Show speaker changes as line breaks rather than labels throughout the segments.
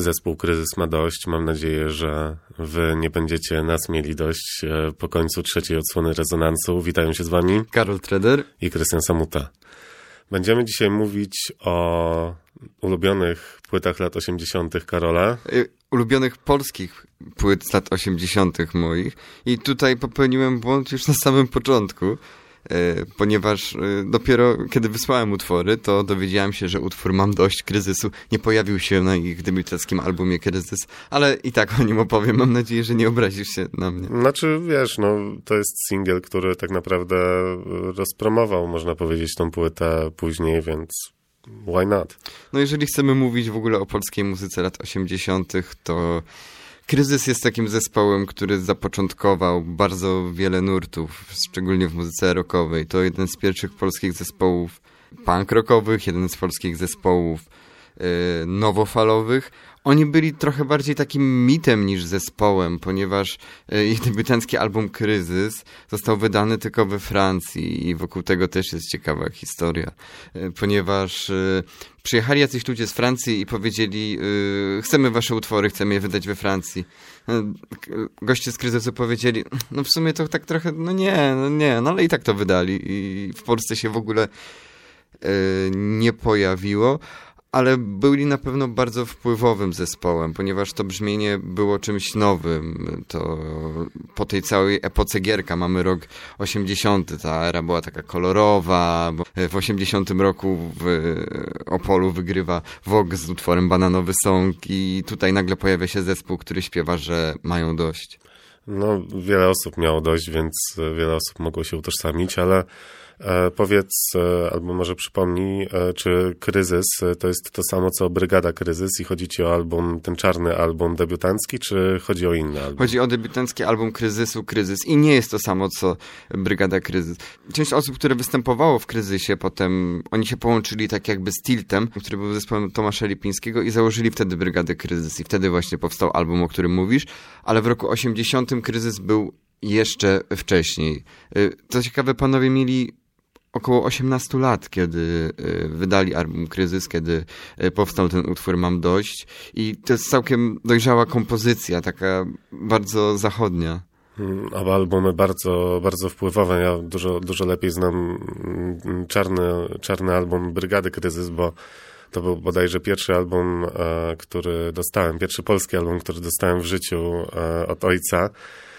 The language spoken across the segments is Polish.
zespół Kryzys ma dość. Mam nadzieję, że wy nie będziecie nas mieli dość po końcu trzeciej odsłony Rezonansu. Witają się z wami
Karol Treder
i Krystian Samuta. Będziemy dzisiaj mówić o ulubionych płytach lat 80. Karola.
Ulubionych polskich płyt z lat 80. moich. I tutaj popełniłem błąd już na samym początku, ponieważ dopiero kiedy wysłałem utwory, to dowiedziałem się, że utwór Mam dość kryzysu nie pojawił się na ich debiutanckim albumie Kryzys, ale i tak o nim opowiem. Mam nadzieję, że nie obrazisz się na mnie.
Znaczy, wiesz, to jest singiel, który tak naprawdę rozpromował, można powiedzieć, tą płytę później, więc why not?
No jeżeli chcemy mówić w ogóle o polskiej muzyce lat 80., to Kryzys jest takim zespołem, który zapoczątkował bardzo wiele nurtów, szczególnie w muzyce rockowej. To jeden z pierwszych polskich zespołów punk rockowych, jeden z polskich zespołów nowofalowych. Oni byli trochę bardziej takim mitem niż zespołem, ponieważ ich debiutancki album Kryzys został wydany tylko we Francji i wokół tego też jest ciekawa historia, ponieważ przyjechali jacyś ludzie z Francji i powiedzieli: chcemy wasze utwory, chcemy je wydać we Francji. Goście z Kryzysu powiedzieli: no w sumie to tak trochę, no ale i tak to wydali i w Polsce się w ogóle nie pojawiło. Ale byli na pewno bardzo wpływowym zespołem, ponieważ to brzmienie było czymś nowym. To po tej całej epoce Gierka mamy rok 80. Ta era była taka kolorowa, bo w 80 roku w Opolu wygrywa Vogue z utworem Bananowy Song i tutaj nagle pojawia się zespół, który śpiewa, że mają dość.
No, wiele osób miało dość, więc wiele osób mogło się utożsamić, ale powiedz, albo może przypomnij, czy Kryzys to jest to samo co Brygada Kryzys i chodzi ci o album, ten czarny album debiutancki, czy chodzi o inny album?
Chodzi o debiutancki album Kryzysu, Kryzys i nie jest to samo co Brygada Kryzys. Część osób, które występowało w Kryzysie, potem oni się połączyli tak jakby z Tiltem, który był zespołem Tomasza Lipińskiego i założyli wtedy Brygadę Kryzys i wtedy właśnie powstał album, o którym mówisz, ale w roku 80 Kryzys był jeszcze wcześniej. Co ciekawe, panowie mieli około 18 lat, kiedy wydali album Kryzys, kiedy powstał ten utwór Mam dość i to jest całkiem dojrzała kompozycja, taka bardzo zachodnia.
Oba albumy bardzo, bardzo wpływowe. Ja dużo lepiej znam czarny album Brygady Kryzys, bo to był bodajże pierwszy album, pierwszy polski album, który dostałem w życiu od ojca.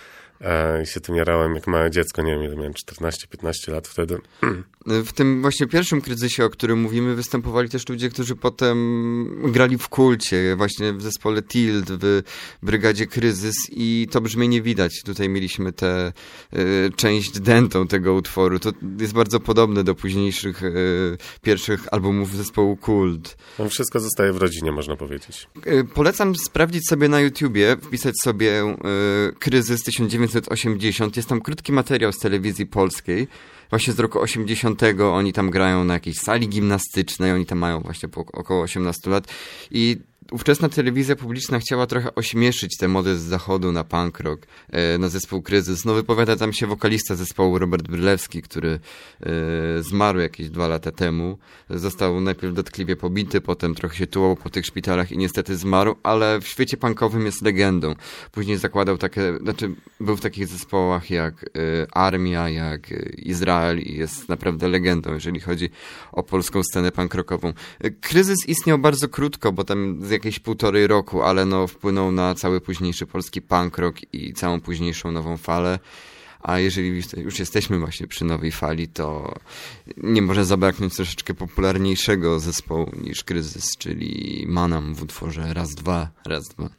I się tym jarałem jak małe dziecko, nie wiem ile miałem, 14-15 lat wtedy.
W tym właśnie pierwszym Kryzysie, o którym mówimy, występowali też ludzie, którzy potem grali w Kulcie, właśnie w zespole Tilt, w Brygadzie Kryzys i to brzmienie widać. Tutaj mieliśmy tę część dentą tego utworu. To jest bardzo podobne do późniejszych pierwszych albumów zespołu Kult.
Wszystko zostaje w rodzinie, można powiedzieć.
Polecam sprawdzić sobie na YouTubie, wpisać sobie Kryzys 1980. Jest tam krótki materiał z telewizji polskiej. Właśnie z roku 80. oni tam grają na jakiejś sali gimnastycznej, oni tam mają właśnie około 18 lat i ówczesna telewizja publiczna chciała trochę ośmieszyć tę modę z zachodu na punk rock, na zespół Kryzys. No wypowiada tam się wokalista zespołu Robert Brylewski, który zmarł jakieś 2 lata temu. Został najpierw dotkliwie pobity, potem trochę się tułał po tych szpitalach i niestety zmarł, ale w świecie punkowym jest legendą. Później zakładał był w takich zespołach jak Armia, jak Izrael i jest naprawdę legendą, jeżeli chodzi o polską scenę punk rockową. Kryzys istniał bardzo krótko, bo tam z jakieś 1,5 roku, ale wpłynął na cały późniejszy polski punk rock i całą późniejszą nową falę. A jeżeli już jesteśmy właśnie przy nowej fali, to nie może zabraknąć troszeczkę popularniejszego zespołu niż Kryzys, czyli Manam w utworze Raz, dwa, raz, dwa.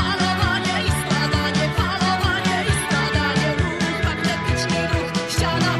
Ściana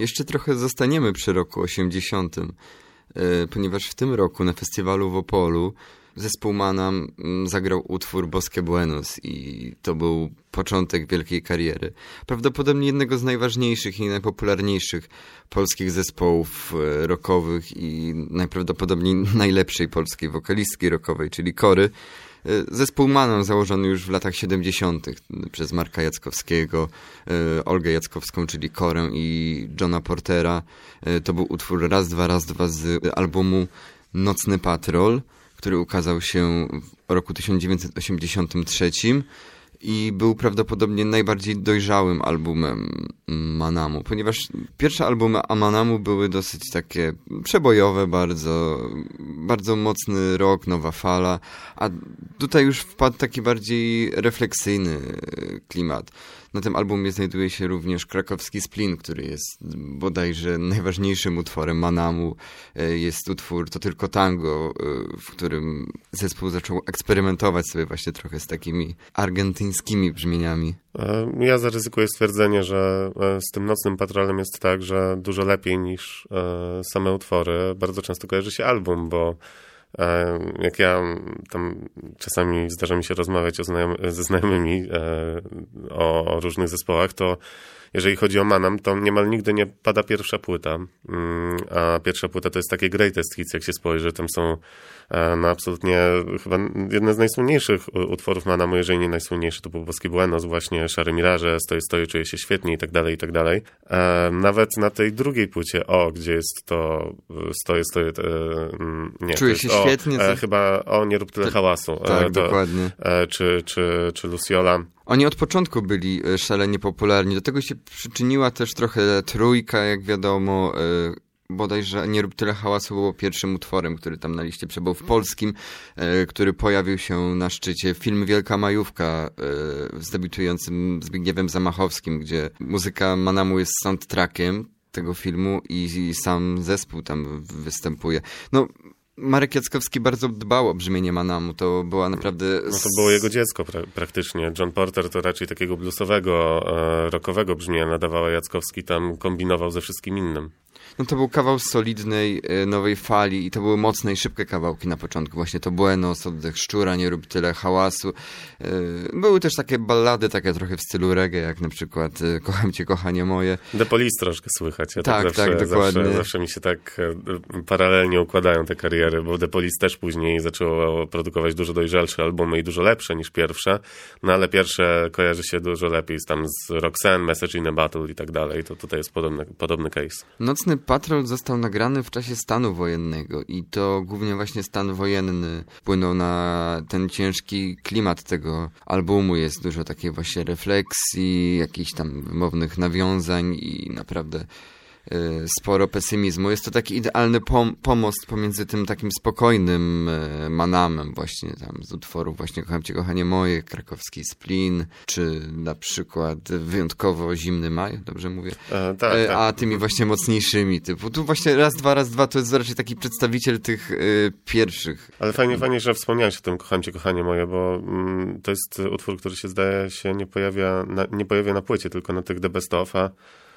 Jeszcze trochę zostaniemy przy roku 80, ponieważ w tym roku na festiwalu w Opolu zespół Manam zagrał utwór Boskie Buenos i to był początek wielkiej kariery. Prawdopodobnie jednego z najważniejszych i najpopularniejszych polskich zespołów rockowych i najprawdopodobniej najlepszej polskiej wokalistki rockowej, czyli Kory. Zespół Manam założony już w latach 70. przez Marka Jackowskiego, Olgę Jackowską, czyli Korę i Johna Portera. To był utwór Raz, dwa z albumu Nocny Patrol, który ukazał się w roku 1983 i był prawdopodobnie najbardziej dojrzałym albumem Manamu, ponieważ pierwsze albumy Manamu były dosyć takie przebojowe, bardzo mocny rock, nowa fala, a tutaj już wpadł taki bardziej refleksyjny klimat. Na tym albumie znajduje się również Krakowski Splin, który jest bodajże najważniejszym utworem Manamu. Jest utwór To tylko tango, w którym zespół zaczął eksperymentować sobie właśnie trochę z takimi argentyńskimi brzmieniami.
Ja zaryzykuję stwierdzenie, że z tym Nocnym Patrolem jest tak, że dużo lepiej niż same utwory bardzo często kojarzy się album, bo jak ja tam czasami zdarza mi się rozmawiać ze znajomymi o różnych zespołach, to jeżeli chodzi o Manam, to niemal nigdy nie pada pierwsza płyta, a pierwsza płyta to jest takie greatest hits, jak się spojrzy, tam są no absolutnie chyba jedne z najsłynniejszych utworów Manamu, jeżeli nie najsłynniejszy, to był Boskie Buenos, właśnie Szare Miraże, Stoję, czuję się świetnie i tak dalej, i tak dalej. Nawet na tej drugiej płycie, gdzie jest to Stoję, nie,
czuję się świetnie.
Chyba Nie rób tyle hałasu.
Tak, dokładnie.
Czy Luciola.
Oni od początku byli szalenie popularni. Do tego się przyczyniła też trochę Trójka, jak wiadomo. Bodajże Nie rób tyle hałasu było pierwszym utworem, który tam na liście przebył w polskim, który pojawił się na szczycie. Film Wielka Majówka z debiutującym Zbigniewem Zamachowskim, gdzie muzyka Manamu jest soundtrackiem tego filmu i sam zespół tam występuje. No, Marek Jackowski bardzo dbał o brzmienie Manamu, to była naprawdę...
No to było jego dziecko praktycznie. John Porter to raczej takiego bluesowego, rockowego brzmienia nadawał, a Jackowski tam kombinował ze wszystkim innym.
No to był kawał solidnej, nowej fali i to były mocne i szybkie kawałki na początku. Właśnie to Buenos, Oddech szczura, Nie rób tyle hałasu. Były też takie ballady, takie trochę w stylu reggae, jak na przykład Kocham cię, kochanie moje.
The Police troszkę słychać. Ja
tak, dokładnie.
Zawsze mi się tak paralelnie układają te kariery, bo The Police też później zaczęło produkować dużo dojrzalsze albumy i dużo lepsze niż pierwsze, no ale pierwsze kojarzy się dużo lepiej tam z Roxanne, Message in a Battle i tak dalej. To tutaj jest podobny case.
Nocny Patrol został nagrany w czasie stanu wojennego i to głównie właśnie stan wojenny wpłynął na ten ciężki klimat tego albumu. Jest dużo takiej właśnie refleksji, jakichś tam wymownych nawiązań i naprawdę sporo pesymizmu. Jest to taki idealny pomost pomiędzy tym takim spokojnym Manamem właśnie tam z utworów właśnie Kocham cię, kochanie moje, Krakowski Splin, czy na przykład wyjątkowo Zimny maj, dobrze mówię?
Tak.
A tymi właśnie mocniejszymi typu. Tu właśnie raz, dwa to jest raczej taki przedstawiciel tych pierwszych.
Ale fajnie, że wspomniałeś o tym Kocham cię, kochanie moje, bo to jest utwór, który się zdaje się nie pojawia na płycie, tylko na tych The Best Of, a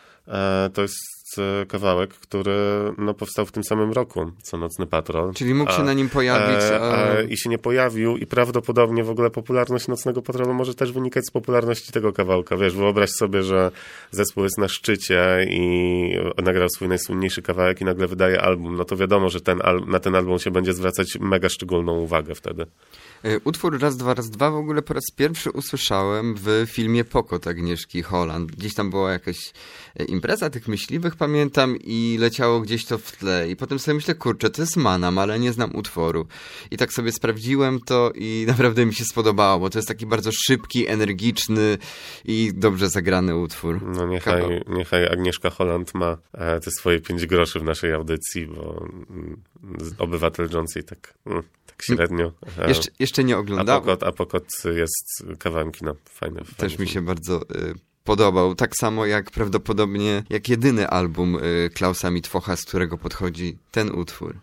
to jest kawałek, który powstał w tym samym roku, co Nocny Patrol.
Czyli mógł się na nim pojawić.
I się nie pojawił i prawdopodobnie w ogóle popularność Nocnego Patrolu może też wynikać z popularności tego kawałka. Wiesz, wyobraź sobie, że zespół jest na szczycie i nagrał swój najsłynniejszy kawałek i nagle wydaje album. No to wiadomo, że na ten album się będzie zwracać mega szczególną uwagę wtedy.
Utwór Raz, dwa w ogóle po raz pierwszy usłyszałem w filmie Pokot Agnieszki Holland. Gdzieś tam była jakaś impreza tych myśliwych, pamiętam, i leciało gdzieś to w tle. I potem sobie myślę, kurczę, to jest Manam, ale nie znam utworu. I tak sobie sprawdziłem to i naprawdę mi się spodobało, bo to jest taki bardzo szybki, energiczny i dobrze zagrany utwór.
No niechaj Agnieszka Holland ma te swoje 5 groszy w naszej audycji, bo Obywatel Jones i tak średnio.
Jeszcze nie oglądałem.
A Pokot jest kawałem kina. Fajny.
Też mi się bardzo podobał. Tak samo jak prawdopodobnie jak jedyny album Klausa Mitwocha, z którego podchodzi ten utwór.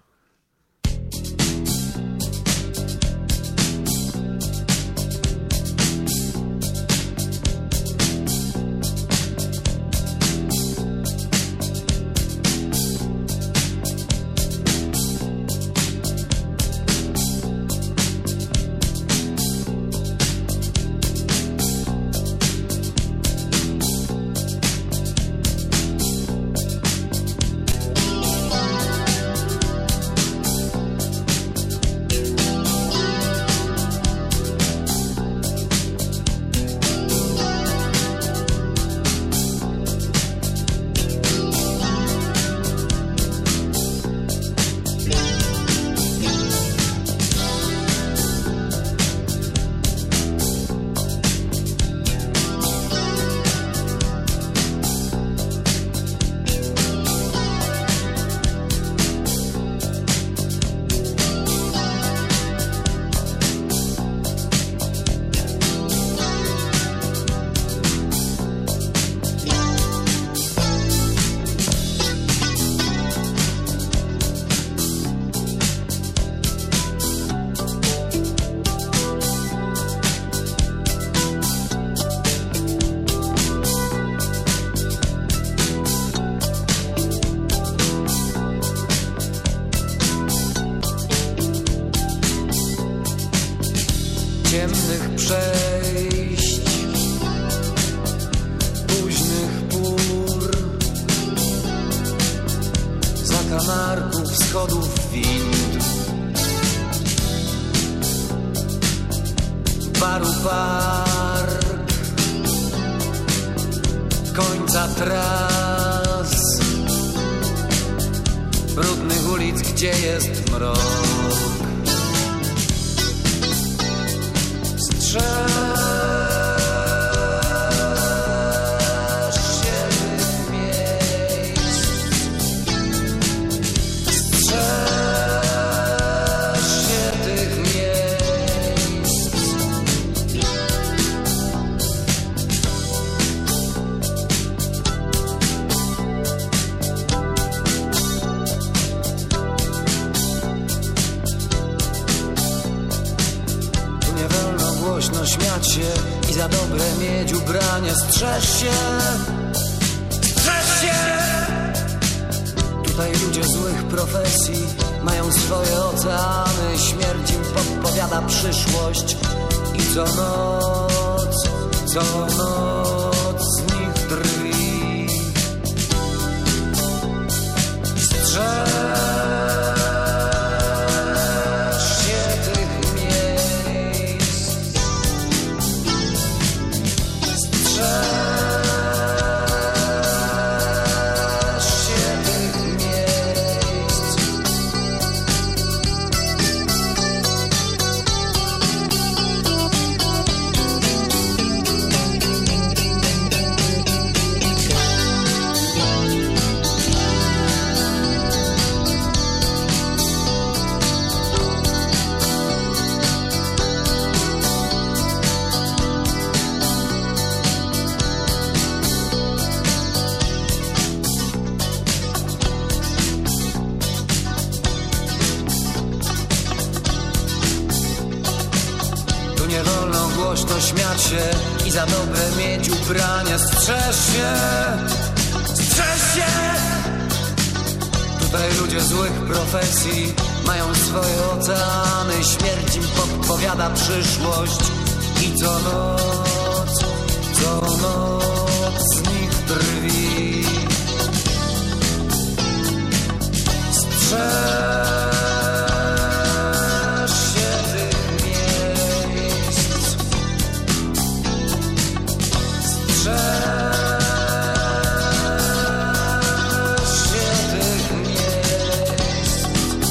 przejść, późnych pór, zakamarków, schodów, wind, baru park, końca tras, brudnych ulic, gdzie jest mrok. Strzeż się tych miejsc, strzeż się tych miejsc. Tu nie wolno głośno śmiać się i za dobre mieć ubranie. Strzeż się, strzeż się. Tutaj ludzie złych profesji mają swoje oceany. Śmierć im podpowiada przyszłość i co noc z nich drwi. Strzeż się tych miejsc, strzeż się tych miejsc. Tu nie wolno głośno śmiać się i za dobre mieć ubranie. Strzeż się, strzeż się. Tutaj ludzie złych profesji mają swoje oceany. Śmierć im podpowiada przyszłość i co noc z nich drwi. Strzeż się tych miejsc, strzeż się tych miejsc,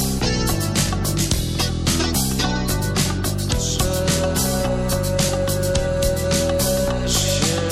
strzeż się.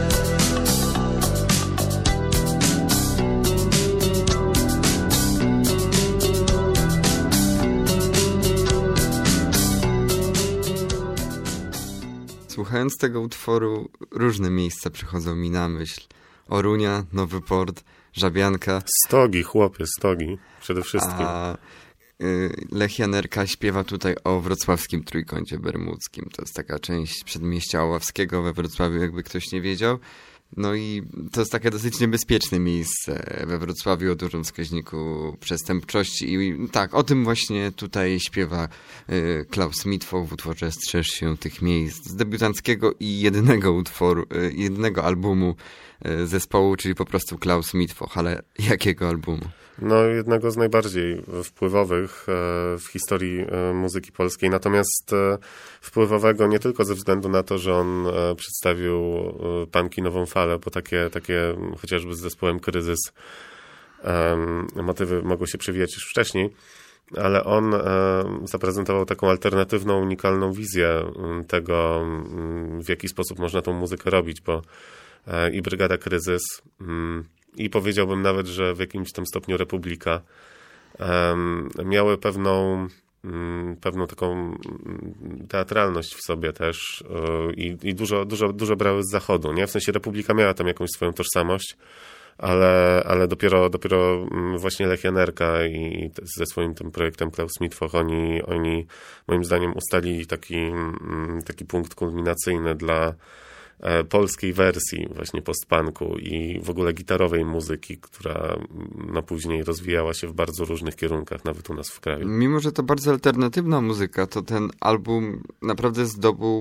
Słuchając tego utworu, różne miejsca przychodzą mi na myśl. Orunia, Nowy Port, Żabianka.
Stogi, chłopie, stogi. Przede wszystkim.
A Lech Janerka śpiewa tutaj o wrocławskim Trójkącie Bermudzkim. To jest taka część przedmieścia Oławskiego we Wrocławiu, jakby ktoś nie wiedział. No i to jest takie dosyć niebezpieczne miejsce we Wrocławiu o dużym wskaźniku przestępczości. I tak, o tym właśnie tutaj śpiewa Klaus Mitwoch w utworze Strzeż się tych miejsc. Z debiutanckiego i jedynego albumu zespołu, czyli po prostu Klaus Mitwoch. Ale jakiego albumu?
No, jednego z najbardziej wpływowych w historii muzyki polskiej, natomiast wpływowego nie tylko ze względu na to, że on przedstawił punki nową falę, bo takie chociażby z zespołem Kryzys motywy mogły się przewijać już wcześniej, ale on zaprezentował taką alternatywną, unikalną wizję tego, w jaki sposób można tą muzykę robić, bo i Brygada Kryzys, i powiedziałbym nawet, że w jakimś tam stopniu Republika miały pewną taką teatralność w sobie też i dużo brały z zachodu, nie? W sensie Republika miała tam jakąś swoją tożsamość, ale dopiero właśnie Lech Janerka i ze swoim tym projektem Klaus Mitwoch, oni moim zdaniem ustalili taki punkt kulminacyjny dla polskiej wersji właśnie postpunku i w ogóle gitarowej muzyki, która no później rozwijała się w bardzo różnych kierunkach, nawet u nas w kraju.
Mimo że to bardzo alternatywna muzyka, to ten album naprawdę zdobył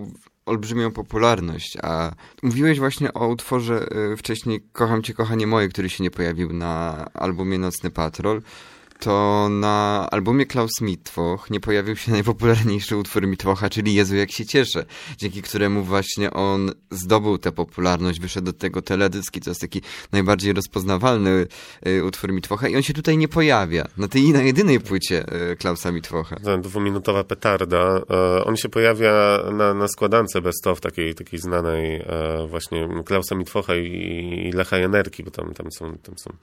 olbrzymią popularność, a mówiłeś właśnie o utworze wcześniej Kocham cię, kochanie moje, który się nie pojawił na albumie Nocny Patrol. To na albumie Klaus Mittwoch nie pojawił się najpopularniejszy utwór Mittwocha, czyli Jezu, jak się cieszę, dzięki któremu właśnie on zdobył tę popularność, wyszedł do tego teledysk i to jest taki najbardziej rozpoznawalny utwór Mittwocha i on się tutaj nie pojawia, na jedynej płycie Klausa Mittwocha.
Ta dwuminutowa petarda, on się pojawia na składance Best of, takiej znanej właśnie Klausa Mittwocha i Lecha Janerki, bo tam są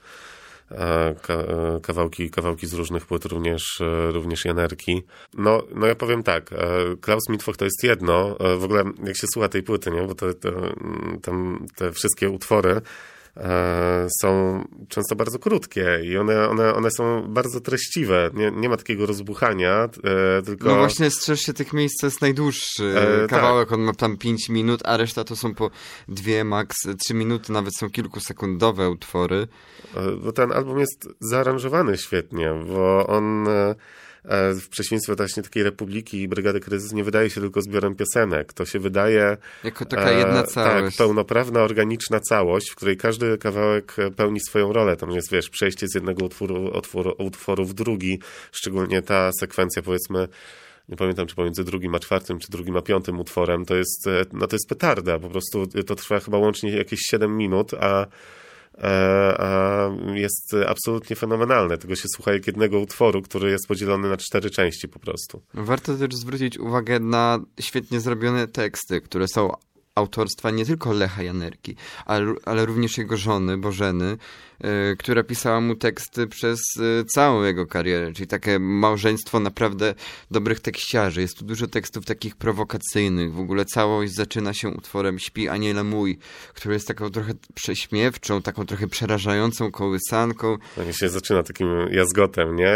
kawałki z różnych płyt, również Janerki. No ja powiem tak, Klaus Mittwoch to jest jedno, w ogóle jak się słucha tej płyty, nie? Bo tam te wszystkie utwory są często bardzo krótkie i one są bardzo treściwe. Nie ma takiego rozbuchania, tylko...
No właśnie, strzeż się tych miejsc, to jest najdłuższy kawałek, tak. On ma tam 5 minut, a reszta to są po 2, max 3 minuty, nawet są kilkusekundowe utwory.
Bo ten album jest zaaranżowany świetnie, bo on... w przeciwieństwie właśnie takiej Republiki i Brygady Kryzys nie wydaje się tylko zbiorem piosenek. To się wydaje...
Jako taka jedna całość.
Tak, pełnoprawna, organiczna całość, w której każdy kawałek pełni swoją rolę. Tam jest, wiesz, przejście z jednego utworu w drugi. Szczególnie ta sekwencja, powiedzmy, nie pamiętam, czy pomiędzy 2 a 4, czy 2 a 5 utworem, to jest petarda. Po prostu to trwa chyba łącznie jakieś 7 minut, a jest absolutnie fenomenalne. Tego się słucha jak jednego utworu, który jest podzielony na 4 części po prostu.
Warto też zwrócić uwagę na świetnie zrobione teksty, które są autorstwa nie tylko Lecha Janerki, ale również jego żony Bożeny, która pisała mu teksty przez całą jego karierę, czyli takie małżeństwo naprawdę dobrych tekściarzy. Jest tu dużo tekstów takich prowokacyjnych. W ogóle całość zaczyna się utworem Śpi Aniele mój, który jest taką trochę prześmiewczą, taką trochę przerażającą kołysanką.
No się zaczyna takim jazgotem, nie?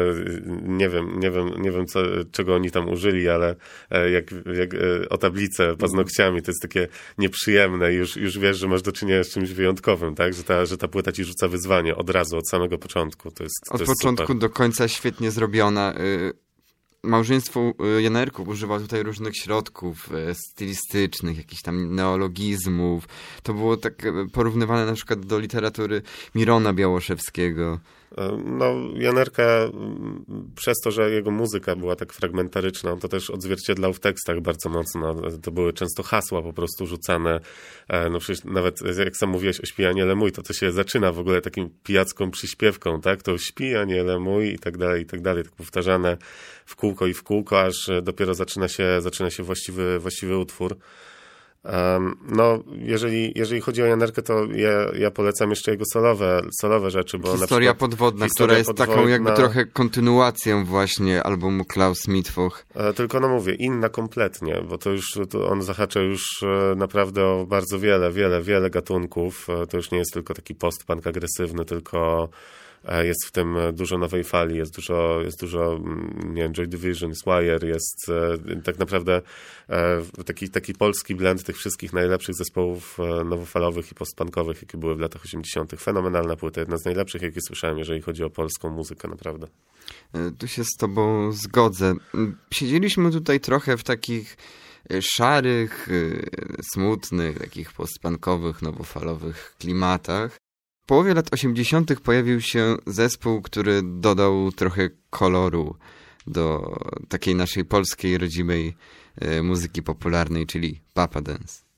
Nie wiem czego oni tam użyli, ale jak o tablicę paznokciami, to jest takie nieprzyjemne. Już wiesz, że masz do czynienia z czymś wyjątkowym, tak? Że ta płyta ci rzuca wyzwanie od razu, od samego początku.
Od początku super. Do końca świetnie zrobiona. Małżeństwo Janerków używa tutaj różnych środków stylistycznych, jakichś tam neologizmów. To było tak porównywane na przykład do literatury Mirona Białoszewskiego.
No, Janerka przez to, że jego muzyka była tak fragmentaryczna, to też odzwierciedlał w tekstach bardzo mocno. To były często hasła po prostu rzucane. No przecież nawet jak sam mówiłeś o Śpi Aniele mój, to się zaczyna w ogóle takim pijacką przyśpiewką, tak? To Śpi Aniele mój i tak dalej, tak powtarzane w kółko, aż dopiero zaczyna się właściwy utwór. No, jeżeli chodzi o Janerkę, to ja polecam jeszcze jego solowe rzeczy, bo
Historia podwodna, która jest taką jakby trochę kontynuacją właśnie albumu Klaus Mittwoch.
Tylko no mówię, inna kompletnie, bo to on zahacza już naprawdę o bardzo wiele gatunków. To już nie jest tylko taki post-punk agresywny, tylko jest w tym dużo nowej fali, jest dużo nie wiem, Joy Division, Wire, jest tak naprawdę taki polski blend tych wszystkich najlepszych zespołów nowofalowych i postpunkowych, jakie były w latach 80. Fenomenalna płyta, jedna z najlepszych, jakie słyszałem, jeżeli chodzi o polską muzykę, naprawdę.
Tu się z tobą zgodzę. Siedzieliśmy tutaj trochę w takich szarych, smutnych, takich postpunkowych, nowofalowych klimatach. W połowie lat 80. pojawił się zespół, który dodał trochę koloru do takiej naszej polskiej, rodzimej muzyki popularnej, czyli Papa Dance.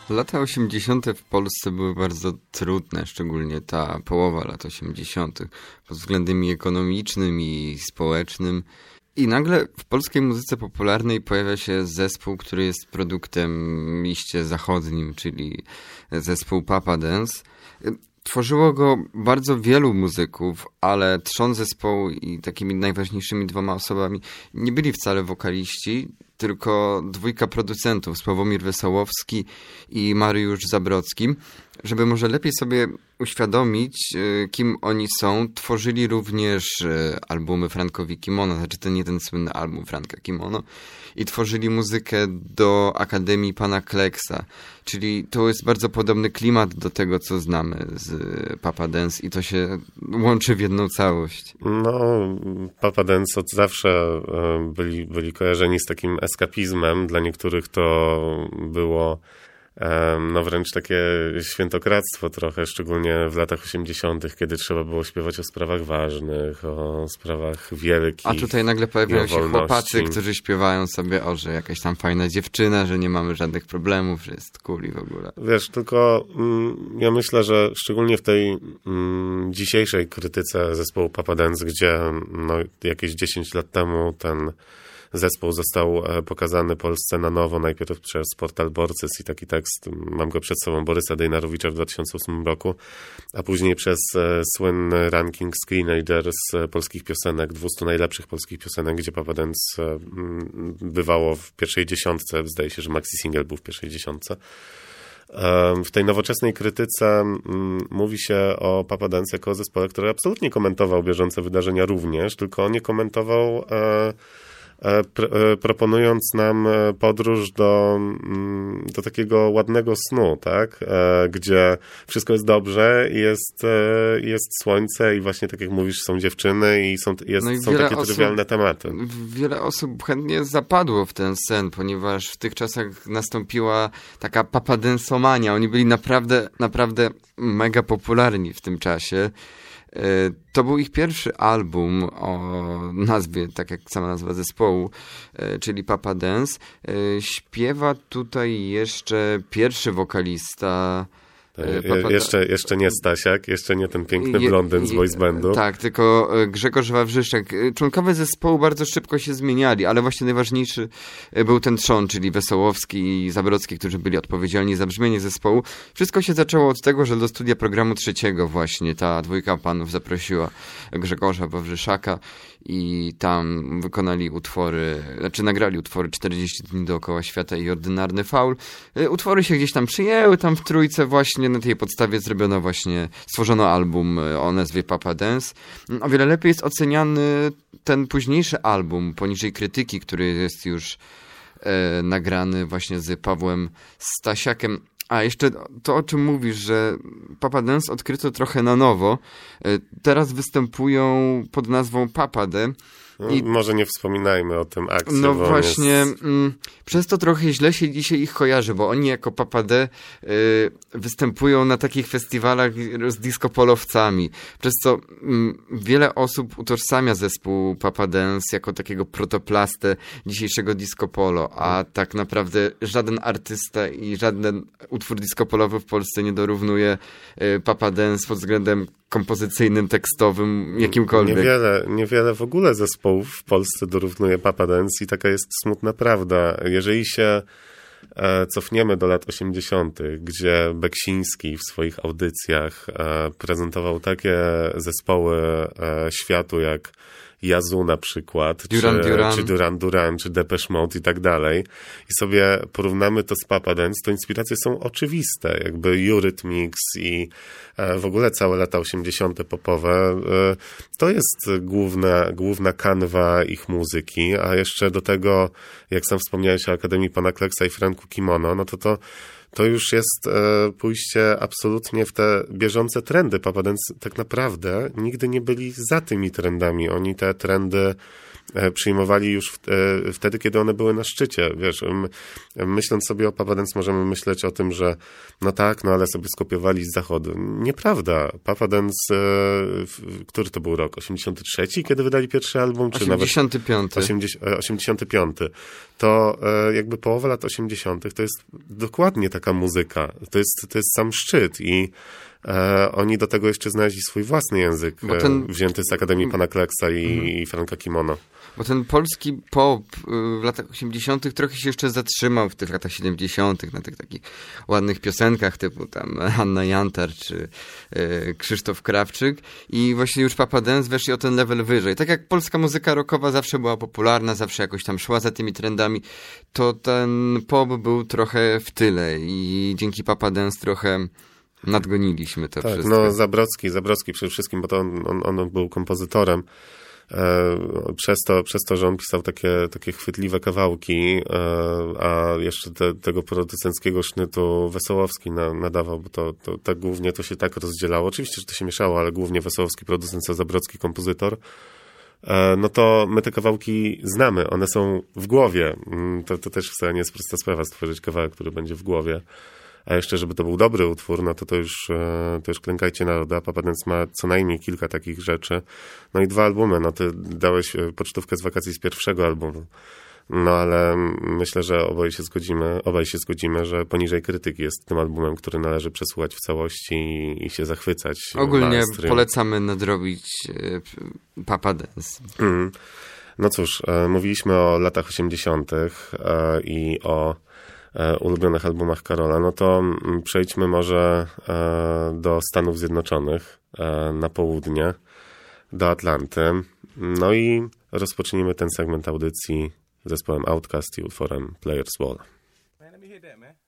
Lata 80. w Polsce były bardzo trudne, szczególnie ta połowa lat 80. pod względem i ekonomicznym i społecznym. I nagle w polskiej muzyce popularnej pojawia się zespół, który jest produktem iście zachodnim, czyli zespół Papa Dance. Tworzyło go bardzo wielu muzyków, ale trzon zespołu i takimi najważniejszymi 2 osobami nie byli wcale wokaliści, tylko 2 producentów, Sławomir Wesołowski i Mariusz Zabrocki. Żeby może lepiej sobie uświadomić, kim oni są, tworzyli również albumy Frankowi Kimono, znaczy to nie ten słynny album Franka Kimono, i tworzyli muzykę do Akademii Pana Kleksa, czyli to jest bardzo podobny klimat do tego, co znamy z Papa Dance i to się łączy w jedną całość.
No, Papa Dance od zawsze byli kojarzeni z takim eskapizmem. Dla niektórych to było no wręcz takie świętokradztwo trochę, szczególnie w latach 80., kiedy trzeba było śpiewać o sprawach ważnych, o sprawach wielkich.
A tutaj nagle pojawiają się chłopacy, którzy śpiewają sobie że jakaś tam fajna dziewczyna, że nie mamy żadnych problemów, że jest cool i w ogóle.
Wiesz, tylko ja myślę, że szczególnie w tej dzisiejszej krytyce zespołu Papa Dance, gdzie no, jakieś 10 lat temu ten zespół został pokazany Polsce na nowo, najpierw przez portal Borces i taki tekst, mam go przed sobą, Borysa Dejnarowicza w 2008 roku, a później przez słynny ranking Screenager z polskich piosenek, 200 najlepszych polskich piosenek, gdzie Papa Dance bywało w pierwszej dziesiątce, zdaje się, że Maxi Single był w pierwszej dziesiątce. W tej nowoczesnej krytyce mówi się o Papa Dance jako o zespole, który absolutnie komentował bieżące wydarzenia również, tylko nie komentował proponując nam podróż do takiego ładnego snu, tak? Gdzie wszystko jest dobrze, jest słońce i właśnie tak jak mówisz, są dziewczyny i są takie trywialne tematy.
Wiele osób chętnie zapadło w ten sen, ponieważ w tych czasach nastąpiła taka papadensomania. Oni byli naprawdę mega popularni w tym czasie. To był ich pierwszy album o nazwie, tak jak sama nazwa zespołu, czyli Papa Dance. Śpiewa tutaj jeszcze pierwszy wokalista.
Jeszcze nie Stasiak, jeszcze nie ten piękny blondyn z boys bandu.
Tak, tylko Grzegorz Wawrzyszek. Członkowie zespołu bardzo szybko się zmieniali, ale właśnie najważniejszy był ten trzon, czyli Wesołowski i Zabrocki, którzy byli odpowiedzialni za brzmienie zespołu. Wszystko się zaczęło od tego, że do studia programu 3 właśnie ta 2 panów zaprosiła Grzegorza Wawrzyszaka i tam wykonali nagrali utwory 40 dni dookoła świata i Ordynarny faul. Utwory się gdzieś tam przyjęły, tam w trójce właśnie na tej podstawie stworzono album o nazwie Papa Dance. O wiele lepiej jest oceniany ten późniejszy album, Poniżej krytyki, który jest już nagrany właśnie z Pawłem Stasiakiem. A jeszcze to, o czym mówisz, że Papa Dance odkryto trochę na nowo. Teraz występują pod nazwą Papa D.
Może nie wspominajmy o tym akcji.
No właśnie, przez to trochę źle się dzisiaj ich kojarzy, bo oni jako Papa D występują na takich festiwalach z disco-polowcami, przez co wiele osób utożsamia zespół Papa Dance jako takiego protoplastę dzisiejszego disco-polo, a tak naprawdę żaden artysta i żaden utwór disco-polowy w Polsce nie dorównuje Papa Dance pod względem kompozycyjnym, tekstowym, jakimkolwiek.
Niewiele w ogóle zespołów w Polsce dorównuje Papa Dance i taka jest smutna prawda. Jeżeli się cofniemy do lat 80., gdzie Beksiński w swoich audycjach prezentował takie zespoły światu jak Yazoo na przykład, czy Duran Duran, czy Depeche Mode i tak dalej, i sobie porównamy to z Papa Dance, to inspiracje są oczywiste, jakby Eurythmics i w ogóle całe lata 80. popowe, to jest główna kanwa ich muzyki, a jeszcze do tego, jak sam wspomniałeś o Akademii Pana Kleksa i Franku Kimono, no to już jest pójście absolutnie w te bieżące trendy. Papa Dance tak naprawdę nigdy nie byli za tymi trendami. Oni te trendy przyjmowali już wtedy, kiedy one były na szczycie. Wiesz, myśląc sobie o Papa Dance, możemy myśleć o tym, że no tak, no ale sobie skopiowali z zachodu. Nieprawda. Papa Dance, który to był rok? 83, kiedy wydali pierwszy album? Czy
85.
Nawet 85. To jakby połowa lat 80. to jest dokładnie taka muzyka. To jest sam szczyt i oni do tego jeszcze znaleźli swój własny język, wzięty z Akademii Pana Kleksa i Franka Kimono.
Bo ten polski pop w latach 80. trochę się jeszcze zatrzymał w tych latach 70. na tych takich ładnych piosenkach typu tam Anna Jantar czy Krzysztof Krawczyk i właśnie już Papa Dance weszli o ten level wyżej. Tak jak polska muzyka rockowa zawsze była popularna, zawsze jakoś tam szła za tymi trendami, to ten pop był trochę w tyle i dzięki Papa Dance trochę nadgoniliśmy to wszystko.
No Zabrocki przede wszystkim, bo to on był kompozytorem. Przez to, że on pisał takie chwytliwe kawałki, a jeszcze tego producenckiego sznytu Wesołowski nadawał, bo to tak głównie to się tak rozdzielało. Oczywiście, że to się mieszało, ale głównie Wesołowski producent, a Zabrocki kompozytor. No to my te kawałki znamy, one są w głowie. To też wcale nie jest prosta sprawa stworzyć kawałek, który będzie w głowie. A jeszcze, żeby to był dobry utwór, no to już klękajcie naroda. Papa Dance ma co najmniej kilka takich rzeczy. No i 2 albumy. No ty dałeś pocztówkę z wakacji z pierwszego albumu. No ale myślę, że obaj się zgodzimy, że Poniżej krytyki jest tym albumem, który należy przesłuchać w całości i się zachwycać.
Ogólnie polecamy nadrobić Papa Dance.
No cóż, mówiliśmy o latach 80. I o ulubionych albumach Karola, no to przejdźmy może do Stanów Zjednoczonych, na południe, do Atlanty. No i rozpocznijmy ten segment audycji zespołem Outkast i utworem Players Ball.
Man, let me hear that, man.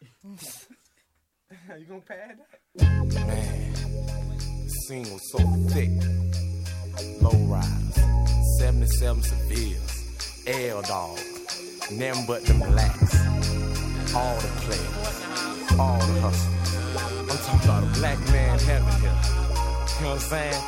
You gonna pad that?
Man, the scene was so thick. Low-riders, 77 Sevilles, L-Dogs, nothing but them blacks. All the players, all the hustlers. I'm talking about a black man heaven here. You know what I'm saying?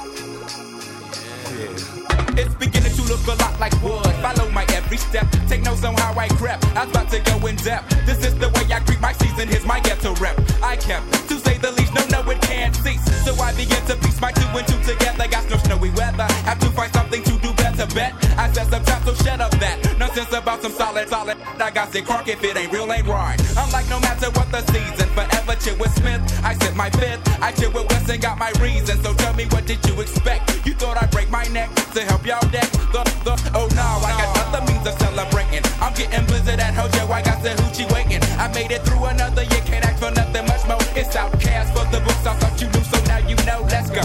Yeah.
It's beginning to look a lot like wood. Follow my every step. Take notes on how I crept. I was about to go in depth. This is the way I greet my season. Here's my ghetto rep. I kept, to say the least, no, it can't cease. So I begin to piece my 2 and 2 together. Got no snowy weather. Have to find something to do better. Bet I said some time, so shut up that. Nonsense about some solid. I got sick crock if it ain't real, ain't right. I'm like no matter what the season. Forever chill with Smith. I said my fifth. I chill with West and got my reason. So tell me, what did you expect? You thought I'd break my neck to help y'all deck? Oh no, I got other means of celebrating. I'm getting blizzard at Hojo, I got the hoochie waiting. I made it through another year, can't ask for nothing much more. It's Outkast for the books, I thought you knew, so now you know, let's go.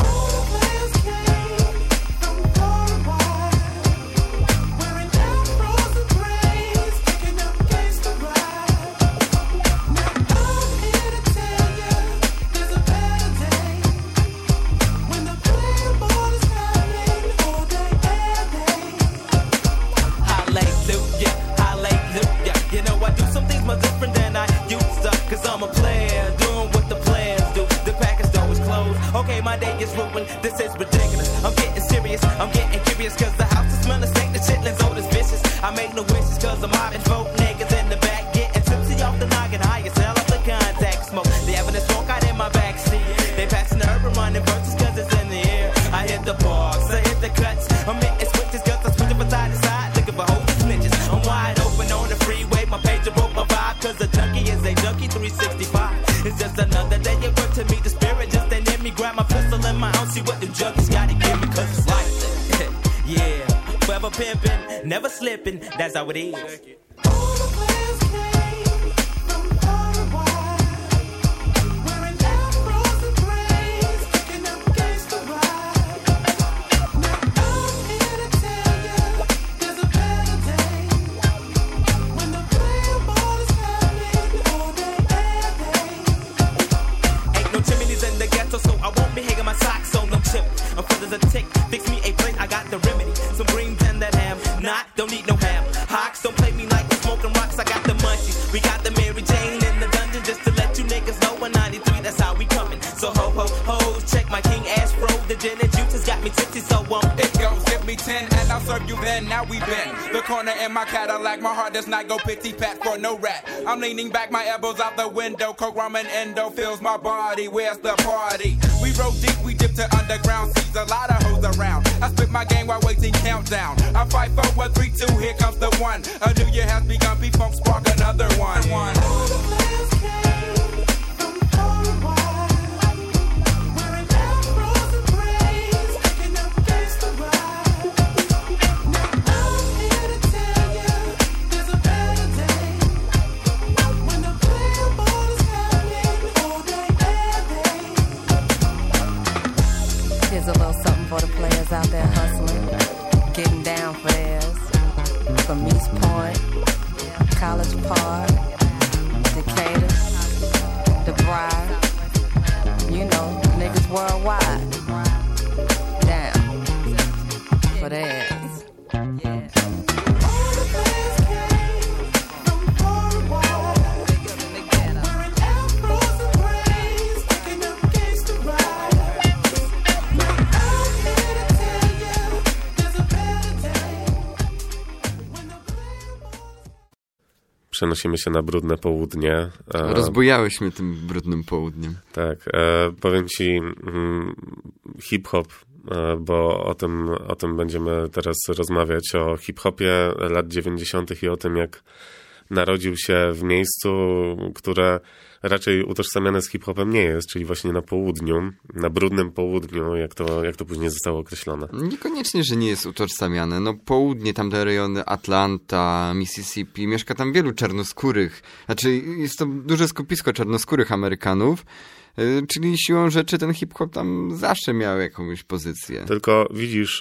My day is ruined, this is ridiculous. I'm getting serious, I'm getting curious, cause the house is smelling stank, the chitlins old as vicious. I make no wishes, cause I'm out and vote niggas in the back, getting tipsy off the noggin, higher, sell off the contact smoke. They having a smoke out in my backseat. They passing the urban running verses, cause it's in the air. I hit the bars, I hit the cuts, I'm hitting switches, cause I'm switching from side to side, looking for hoes and snitches. I'm wide open on the freeway, my pager broke my vibe, cause a junkie is a junkie 365. It's just another day you work to meet the spirit, just ain't in me, grab my pistol in my own, see what them junkies gotta give me, cause it's like that. Yeah, forever pimpin', never slippin', that's how it is.
All the players came from far and wide, wearing afros and braids, picking up gangsta ride. Now I'm here to tell you, there's a better day, when the player ball is coming all day, every day.
Ain't no chimneys in the ghetto, so I won't be hanging my socks on no chip. I'm fit as a tick, fix me a plate, I got the remedy. Some greens and that ham, don't need no ham. Hawks don't play me like I'm smoking rocks, I got the munchies. We got the Mary Jane in the dungeon, just to let you niggas know 193, that's how we coming. So ho ho ho, check my King Ass Fro, the gin and juice has got me tipsy, so
it goes, give me 10 and I'll serve you pen, now we bend. The corner in my Cadillac, my heart does not go pity-pat for no rat. I'm leaning back, my elbows out the window. Coke, ramen, endo fills my body. Where's the party? We roll deep, we dip to underground seas. A lot of hoes around. I spit my game while waiting countdown. I fight for 1, 3, 2, here comes the one. A new year has begun, P-Funk spark another one.
All the players came from far and wide, wearing afros and braids, taking up gangsta ride. Now I'm here to tell you, there's a better day, when the player ball is hanging all day, every day.
Here's a little something for the players out there hustling, getting down for theirs. From East Point, College Park, Decatur, DeVry, you know, niggas worldwide. Down for theirs.
All the players came from far and wide, wearing afros and braids, taking up gangsta ride. Now I'm here to tell you, there's a better day, when the player ball.
Przenosimy się na brudne południe.
Rozbujałeś mnie tym brudnym południem.
Tak, powiem ci hip-hop, bo o tym będziemy teraz rozmawiać, o hip-hopie lat 90. i o tym, jak narodził się w miejscu, które raczej utożsamiane z hip-hopem nie jest, czyli właśnie na południu, na brudnym południu, jak to później zostało określone.
Niekoniecznie, że nie jest utożsamiane. No południe, tamte rejony Atlanta, Mississippi, mieszka tam wielu czarnoskórych. Znaczy jest to duże skupisko czarnoskórych Amerykanów, czyli siłą rzeczy ten hip-hop tam zawsze miał jakąś pozycję.
Tylko widzisz,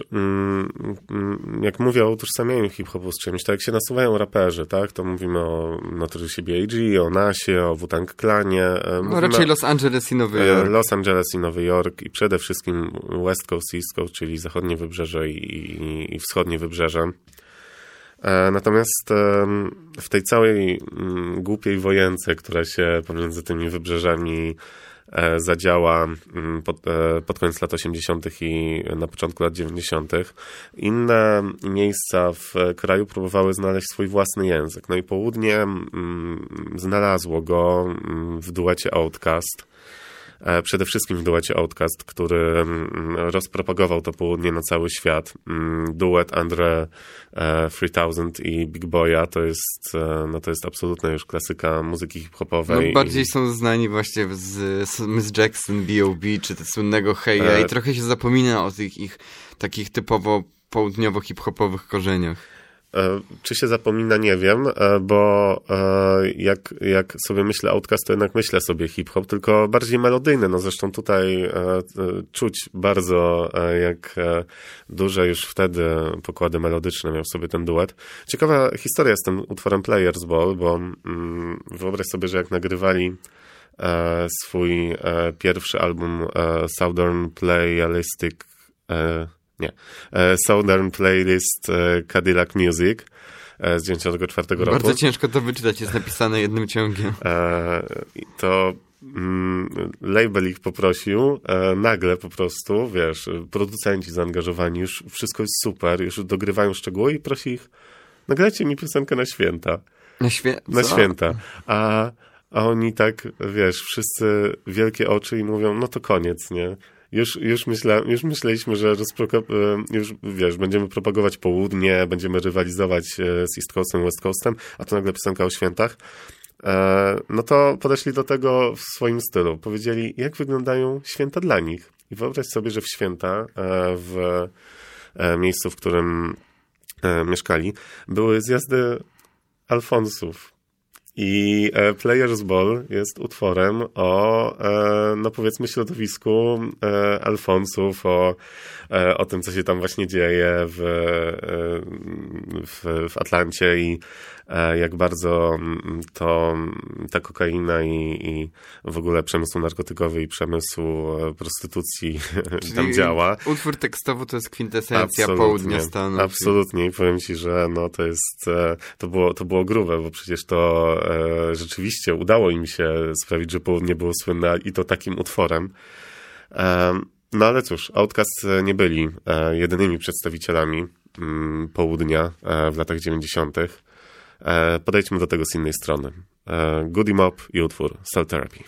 jak mówię o utożsamianiu hip-hopu z czymś, tak jak się nasuwają raperzy, tak, to mówimy o Notoriousie B.I.G., o Nasie, o Wu-Tang Clanie.
No raczej Los Angeles i Nowy Jork.
Los Angeles i Nowy Jork i przede wszystkim West Coast, East Coast, czyli zachodnie wybrzeże i wschodnie wybrzeże. Natomiast w tej całej głupiej wojence, która się pomiędzy tymi wybrzeżami zadziała pod koniec lat 80. i na początku lat 90. Inne miejsca w kraju próbowały znaleźć swój własny język. No i południe znalazło go w duecie Outkast. Przede wszystkim w duecie Outkast, który rozpropagował to południe na cały świat. Duet Andre 3000 i Big Boya to jest absolutna już klasyka muzyki hip-hopowej.
No, bardziej są znani właśnie z Miss Jackson, B.O.B. czy te słynnego Hey Ya i trochę się zapomina o tych ich takich typowo południowo-hip-hopowych korzeniach.
Czy się zapomina, nie wiem, bo jak sobie myślę Outkast, to jednak myślę sobie hip-hop, tylko bardziej melodyjny. No zresztą tutaj czuć bardzo, jak duże już wtedy pokłady melodyczne miał sobie ten duet. Ciekawa historia z tym utworem Players Ball, bo wyobraź sobie, że jak nagrywali swój pierwszy album Southern Playlist Cadillac Music z 1994 roku.
Bardzo ciężko to wyczytać, jest napisane jednym ciągiem.
To label ich poprosił, nagle po prostu, wiesz, producenci zaangażowani, już wszystko jest super, już dogrywają szczegóły i prosi ich, nagrajcie mi piosenkę na święta. Na święta. A oni tak, wiesz, wszyscy wielkie oczy i mówią, no to koniec, nie? Już myśleliśmy, że już, wiesz, będziemy propagować południe, będziemy rywalizować z East Coastem, West Coastem, a to nagle piosenka o świętach. No to podeszli do tego w swoim stylu. Powiedzieli, jak wyglądają święta dla nich. I wyobraź sobie, że w święta w miejscu, w którym mieszkali, były zjazdy Alfonsów. I Players Ball jest utworem o, no powiedzmy, środowisku Alfonsów, o tym, co się tam właśnie dzieje w Atlancie i jak bardzo ta kokaina i w ogóle przemysł narkotykowy i przemysł prostytucji tam działa.
Utwór tekstowo to jest kwintesencja południa Stanów.
Absolutnie. I powiem ci, że no to było grube, bo przecież to rzeczywiście udało im się sprawić, że południe było słynne i to takim utworem. No ale cóż, Outkast nie byli jedynymi przedstawicielami południa w latach 90. Podejdźmy do tego z innej strony. Goody Mob i utwór Cell Therapy.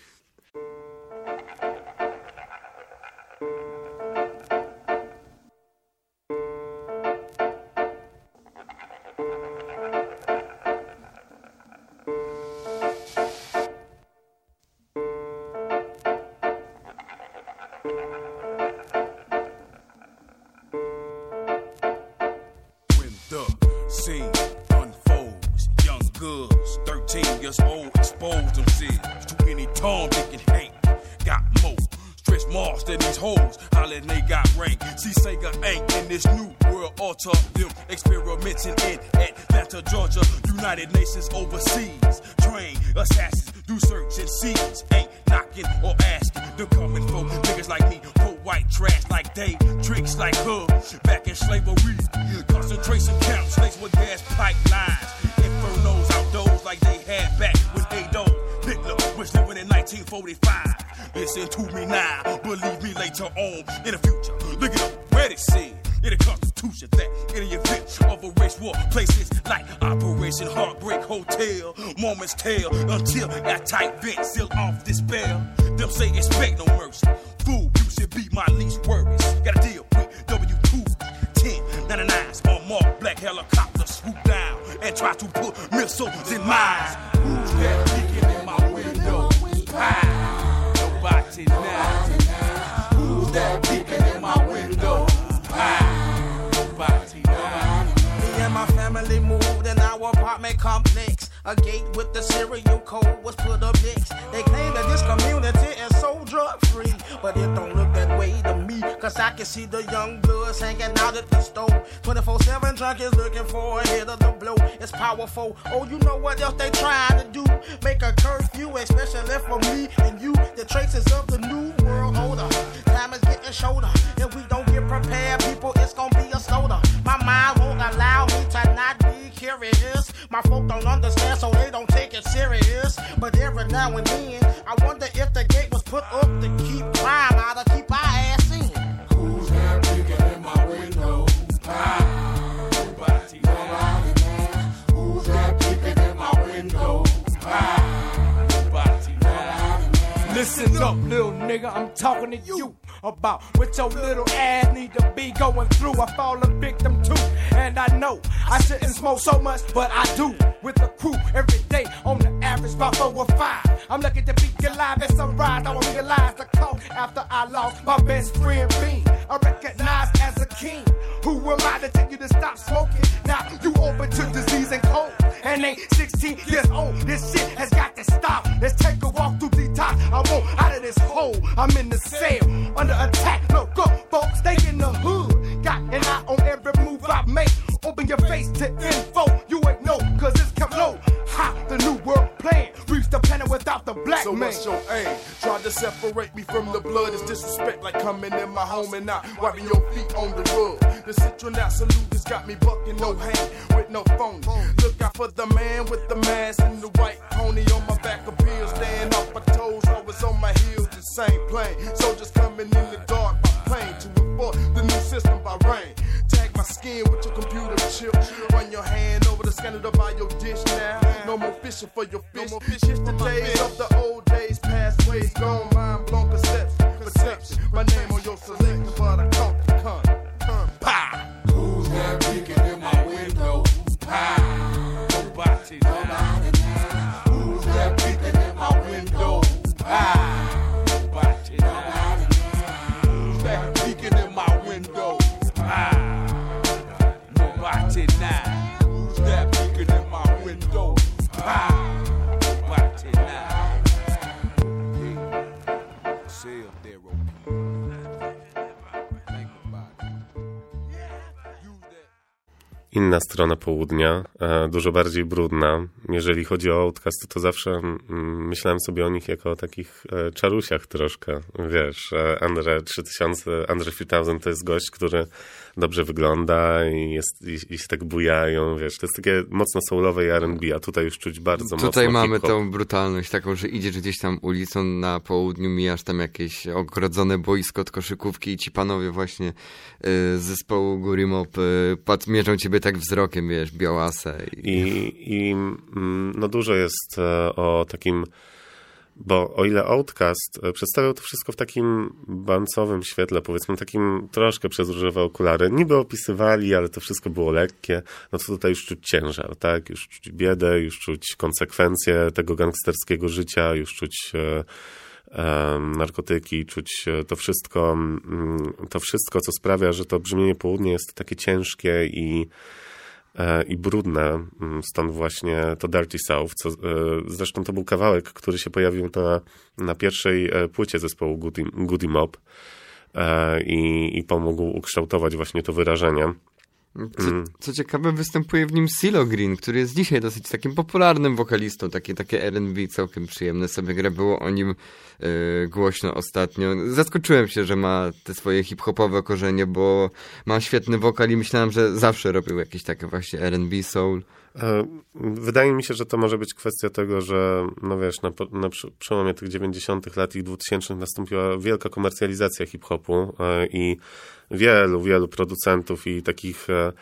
When the scene unfolds, young girls, 13 years old, expose themselves to any Tom, Dick, and Hank. Got more stretch marks than these hoes, hollering they got rank. See, Sega ain't in this new world order. Them experimenting in Atlanta, Georgia, United Nations overseas. Train assassins, do search and seize. Ain't knocking or asking. They're coming for niggas like me, for white trash like they, tricks like her. Back in slavery, concentration camps laced with gas pipelines. Infernos outdoors like they had back when Adolf Hitler was living in 1945. Listen to me now, believe me later on in the future. Look at where it said in the Constitution that in the event of a race war, places like Operation Heartbreak Hotel, moments tell until that tight vent seal off this spell. Them say expect no mercy. Fool, you should be my least worries. Gotta deal with W2-1099s on marked black helicopters swoop down and try to put missiles in mines. Who's that peeking in my window? Ah, nobody now. Who's that peeking in my window? Ah, nobody now.
Me and my family moved in our apartment complex. A gate with the serial code was put up next. They claim that this community is so drug free, but it don't look that way to me. Cause I can see the young bloods hanging out at the store. 24/7 junkies looking for a hit of the blow. It's powerful. Oh, you know what else they trying to do? Make a curfew, especially for me and you. The traces of the new world order. Time is getting shorter. If we don't get prepared, people, it's gonna be a slaughter. My mind won't allow me to not be curious. My folk don't understand, so they don't take it serious. But every now and then, I wonder if the gate was put up to keep crime out or keep our ass in.
Who's that peeking in my window? Ah, nobody now. Who's that peeking in my window? Ah, nobody now.
Listen up, little nigga, I'm talking to you about what your little ass need to be going through. I fall a victim too, and I know I shouldn't smoke so much, but I do. With the crew every day, on the average about 4 or 5. I'm lucky to be alive at sunrise. I won't realize the cost after I lost my best friend Bean. I recognize as a king. Who am I to tell you to stop smoking? Now you open to disease and cold, and ain't 16 years old. This shit has got to stop. Let's take a walk through detox. I want out of this hole. I'm in the cell, under attack. Look up, folks, they in the hood. Got an eye on every move I make. Open your face to info. You ain't know, cause it's come low. Ha, the new world plan. Reach the planet without the black
So
man.
what's your aim? Tried to separate me from the blood. It's disrespect like coming in my home and not wiping your feet on the rug. The citronal salute has got me bucking, no hand with no phone. Look out for the man with the mask and the white pony on my back of pills. Staying off my toes, always on my heels, the same plane. Soldiers coming in the dark by plane to enforce the new system by rain. Tag my skin with your computer chip. Run your hand over the scanner to buy your dish now. No more fishing for your fish. It's the days of the old days, past ways gone. Mind blown perception. My name on your selection, but I caught the con. Pow! Who's that peeking in my window? Pow! Nobody now. Who's that peeking in my window? Pow! Nobody now. Who's that peeking in my window? Pow! Nobody now. Who's that peeking in my window? Pow! Nobody now. Cell therapy. Think about it. Use that.
Inna strona południa, dużo bardziej brudna. Jeżeli chodzi o Outcast, to zawsze myślałem sobie o nich jako o takich czarusiach troszkę. Wiesz, Andre 3000 to jest gość, który dobrze wygląda i się tak bujają, wiesz, to jest takie mocno soulowe i R&B, a tutaj już czuć bardzo mocno
Tutaj mamy
hip-hop.
tą brutalność taką, że idziesz gdzieś tam ulicą na południu, mijasz tam jakieś ogrodzone boisko od koszykówki i ci panowie właśnie z zespołu Goody Mob mierzą ciebie tak wzrokiem, wiesz, białasa.
No dużo jest o takim, bo o ile Outkast przedstawiał to wszystko w takim bancowym świetle, powiedzmy, takim troszkę przez różowe okulary, niby opisywali, ale to wszystko było lekkie, no to tutaj już czuć ciężar, tak? Już czuć biedę, już czuć konsekwencje tego gangsterskiego życia, już czuć narkotyki, czuć to wszystko, co sprawia, że to brzmienie Południa jest takie ciężkie i brudne, stąd właśnie to Dirty South, zresztą to był kawałek, który się pojawił na pierwszej płycie zespołu Goody Mob i pomógł ukształtować właśnie to wyrażenie.
Co ciekawe, występuje w nim CeeLo Green, który jest dzisiaj dosyć takim popularnym wokalistą, takie R&B całkiem przyjemne sobie gra, było o nim głośno ostatnio. Zaskoczyłem się, że ma te swoje hip-hopowe korzenie, bo ma świetny wokal i myślałem, że zawsze robił jakieś takie właśnie R&B, soul.
Wydaje mi się, że to może być kwestia tego, że no wiesz, na przełomie tych 90. lat i 2000 nastąpiła wielka komercjalizacja hip-hopu i wielu producentów i takich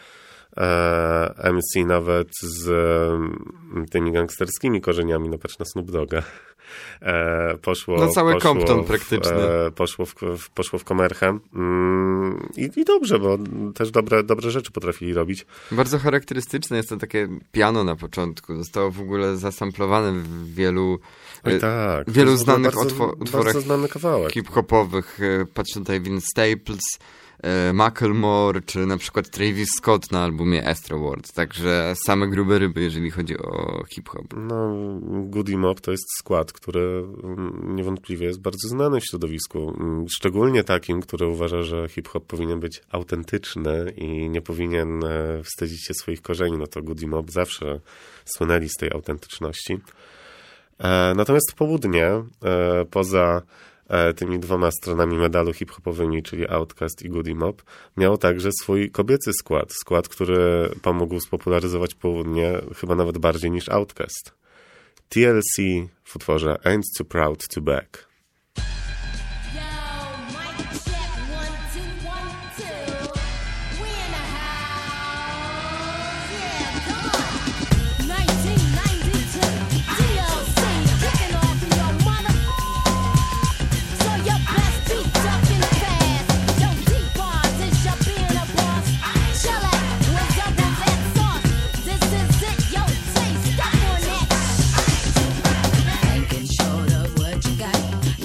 MC nawet z tymi gangsterskimi korzeniami, no patrz na Snoop Dogga,
No cały Compton praktycznie.
Poszło w komerchę i dobrze, bo też dobre rzeczy potrafili robić.
Bardzo charakterystyczne jest to takie piano na początku. Zostało w ogóle zasamplowane w wielu znanych utworach hip-hopowych. Patrzę tutaj Vince Staples, Macklemore, czy na przykład Travis Scott na albumie Astro World. Także same grube ryby, jeżeli chodzi o hip-hop.
No, Goody Mob to jest skład, który niewątpliwie jest bardzo znany w środowisku. Szczególnie takim, który uważa, że hip-hop powinien być autentyczny i nie powinien wstydzić się swoich korzeni. No to Goody Mob zawsze słynęli z tej autentyczności. Natomiast Południe, poza tymi dwoma stronami medalu hip-hopowymi, czyli Outkast i Goody Mob, miał także swój kobiecy skład, który pomógł spopularyzować Południe chyba nawet bardziej niż Outkast. TLC w utworze Ain't Too Proud to Back.
Showed up what you got.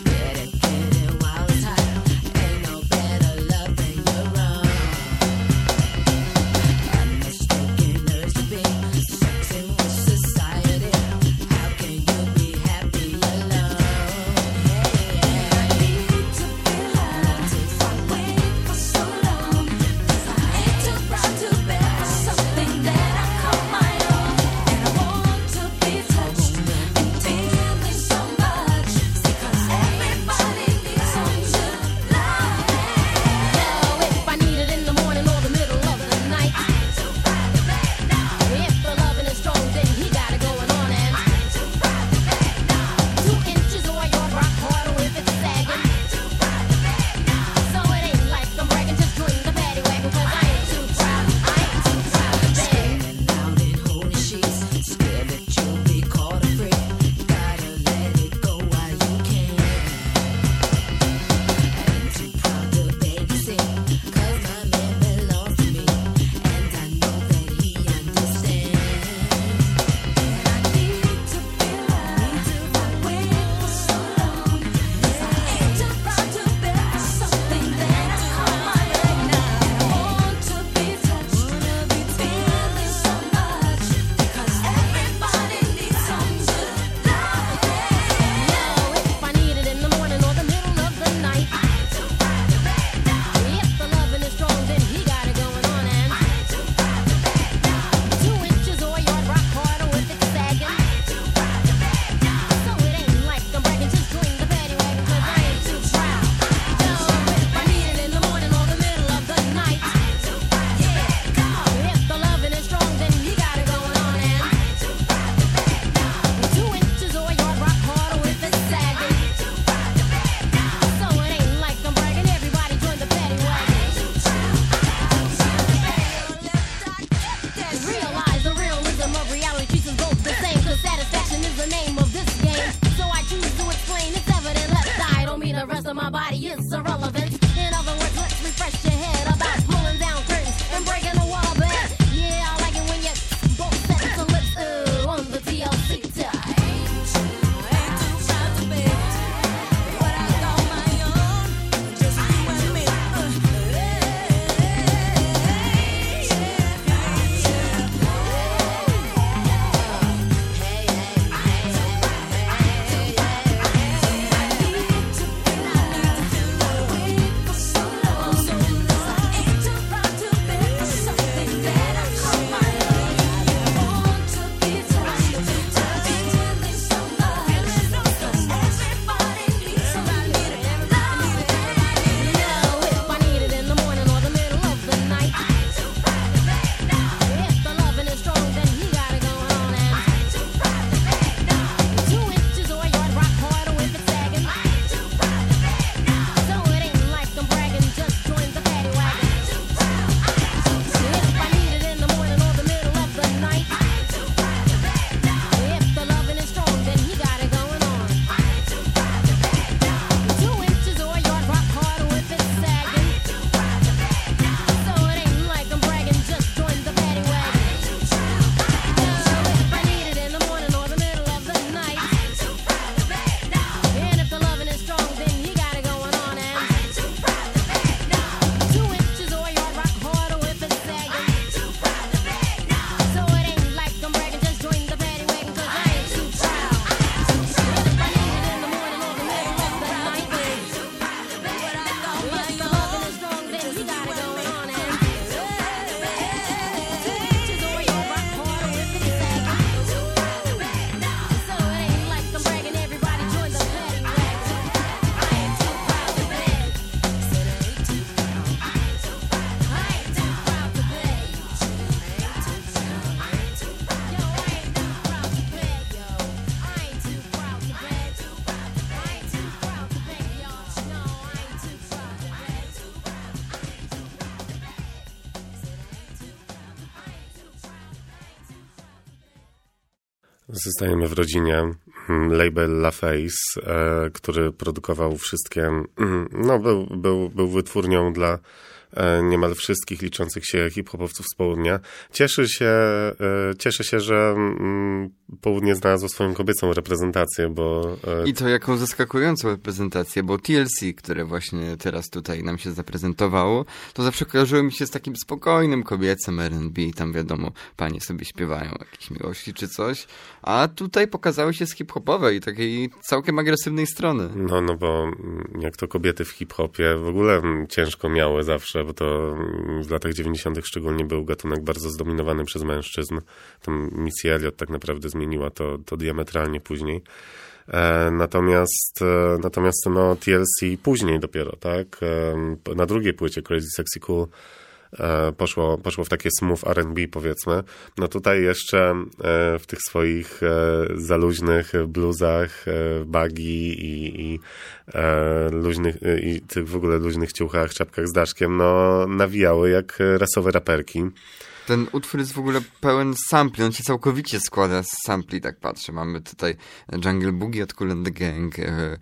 Zostajemy w rodzinie. Label LaFace, który produkował wszystkie, no był wytwórnią dla niemal wszystkich liczących się hip-hopowców z południa. Cieszę się, że południe znalazło swoją kobiecą reprezentację, bo...
I to jaką zaskakującą reprezentację, bo TLC, które właśnie teraz tutaj nam się zaprezentowało, to zawsze kojarzyło mi się z takim spokojnym kobiecym R&B, tam wiadomo, panie sobie śpiewają jakieś miłości czy coś, a tutaj pokazały się z hip-hopowej, takiej całkiem agresywnej strony.
No bo jak to kobiety w hip-hopie w ogóle ciężko miały zawsze, bo to w latach 90. szczególnie był gatunek bardzo zdominowany przez mężczyzn. Tam Missy Elliott tak naprawdę zmieniła to diametralnie później. Natomiast no TLC później dopiero, tak? Na drugiej płycie Crazy Sexy Cool poszło w takie smooth R&B, powiedzmy. No tutaj jeszcze w tych swoich zaluźnych bluzach, buggy i luźnych i tych w ogóle luźnych ciuchach, czapkach z daszkiem, no nawijały jak rasowe raperki.
Ten utwór jest w ogóle pełen sampli, on się całkowicie składa z sampli, tak patrzę. Mamy tutaj Jungle Boogie od Kool and the Gang,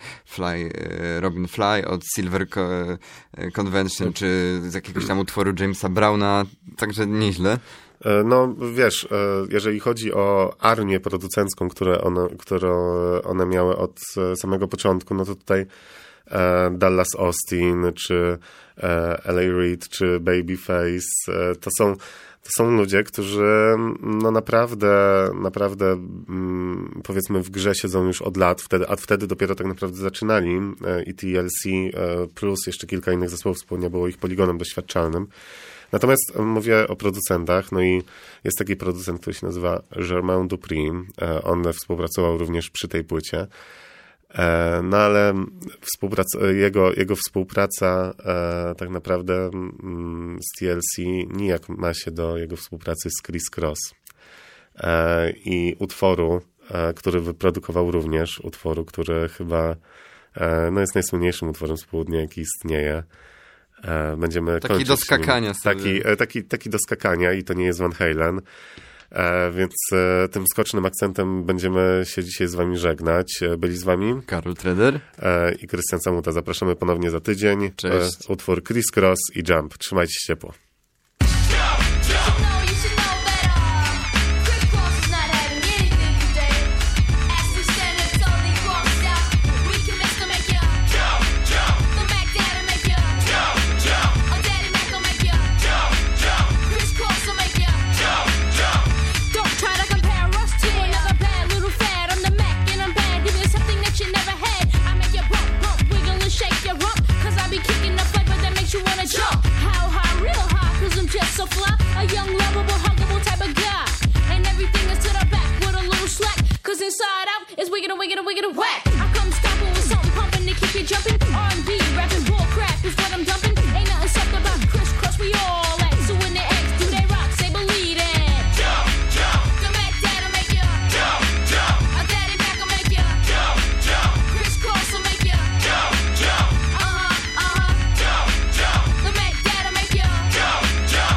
Robin Fly od Silver Convention, czy z jakiegoś tam utworu Jamesa Browna, także nieźle.
No wiesz, jeżeli chodzi o armię producencką, którą one miały od samego początku, no to tutaj Dallas Austin, czy L.A. Reid, czy Babyface, to są ludzie, którzy no naprawdę powiedzmy w grze siedzą już od lat, a wtedy dopiero tak naprawdę zaczynali i TLC plus jeszcze kilka innych zespołów wspólnie było ich poligonem doświadczalnym. Natomiast mówię o producentach, no i jest taki producent, który się nazywa Jermaine Dupri, on współpracował również przy tej płycie. No ale jego współpraca tak naprawdę z TLC nijak ma się do jego współpracy z Criss Cross i utworu, który wyprodukował również, utworu, który chyba no jest najsłynniejszym utworem z południa, jaki istnieje. Będziemy
taki do skakania sobie.
Taki do skakania i to nie jest Van Halen. Więc tym skocznym akcentem będziemy się dzisiaj z wami żegnać. Byli z wami
Karol Treder
i Krystian Samuta. Zapraszamy ponownie za tydzień.
Cześć.
Utwór Criss Cross i Jump. Trzymajcie się ciepło.
So fly, a young, lovable, huggable type of guy. And everything is to the back with a little slack. Cause inside out is wicked and wicked and wicked and whack. I come stomping with something pumping to keep you jumping. R&B, rapping, bull crap is what I'm dumping. Ain't nothing soft about Criss Cross, we all at. So when the X do they rock, say believe it. Jump, jump. The Mac Dad'll make you jump, jump. A Daddy Mac will make you jump, jump. Criss Cross will make you jump, jump. Jump, jump. The Mac Dad'll make you jump, jump.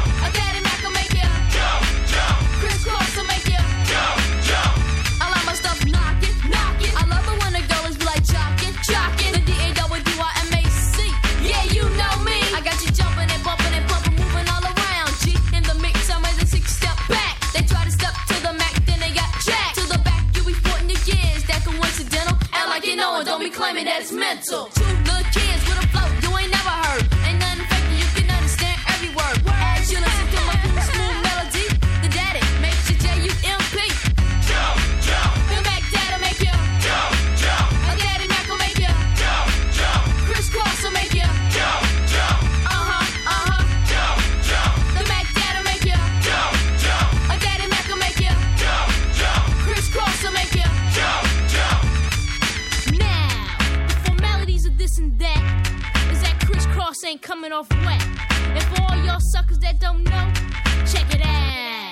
I like my stuff knockin', knockin'. I love it when the girls be like jockin', jockin'. The D-A-W-I-M-A-C. Yeah, you know me. I got you jumpin' and bumpin' and pumpin', moving all around. G in the mix, I'm ready to 6-step back. They try to step to the Mac, then they got jacked. To the back, you be sporting your gears. That coincidental. Act like you know it, don't be claiming that it's mental. Two little kids with a flow you ain't never heard. Ain't nothing fake, you can understand every word. As you listen to my cool, smooth melody, the daddy makes you J-U-M-P. Jump, jump. The Mac Dad'll make you jump, jump. A Daddy Mac will make you jump, jump. Criss Cross will make you jump, jump. Jump, jump. The Mac Dad'll make you jump, jump. A Daddy Mac will make you jump, jump. Criss Cross will make you jump, jump. Now, the formalities of this and that is that Criss Cross ain't coming off wet. And for all y'all suckers that don't know, check it out.